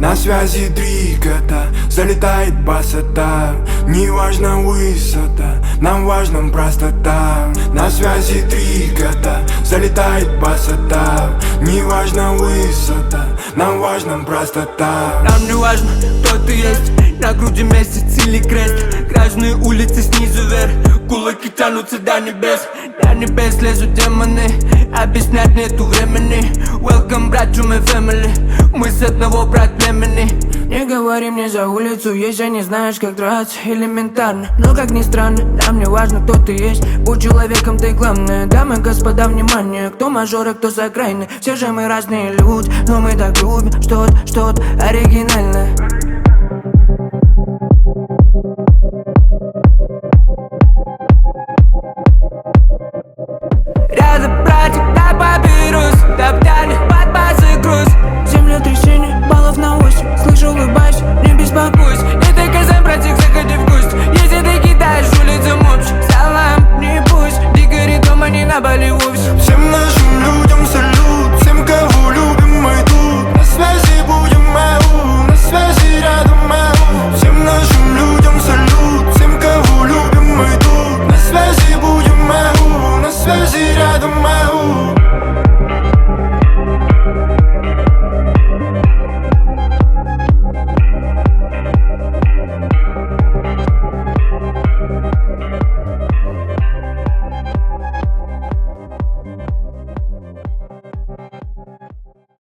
На связи три кота, залетает басота. Не важна высота, нам важна простота. На связи три кота, залетает басота. Не важна высота, нам важна простота. Нам не важно, кто ты есть, на груди месяц или крест. Грязные улицы снизу вверх, кулаки тянутся до небес. До небес лезут демоны, объяснять нету времени. Welcome, брат, to my family, мы с одного брат племени. Не говори мне за улицу, если не знаешь, как драться. Элементарно, но как ни странно, нам не важно, кто ты есть. Будь человеком, ты главное. Дамы, господа, внимание, кто мажор, а кто с окраины. Все же мы разные люди, но мы так любим что-то оригинальное.